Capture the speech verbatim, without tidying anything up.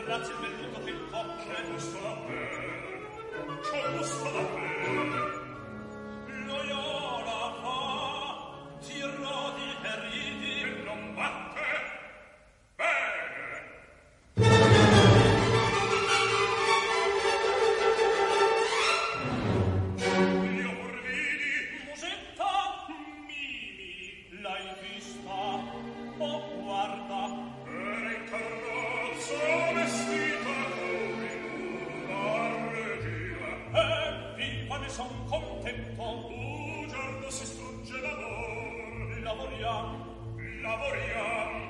Grazie il velluto che il cocco. C'è gusto da bere, c'è gusto da bere. Loyola fa, ti rodi e ridi, e non batte. Bene. Io pur vidi. Musetta, Mimi, l'hai vista? Oh, guarda. Era in carrozza vestita come una regina. E viva, ne son contento. Bugiardo si strugge d'amor. Lavoriamo, Lavoriamo.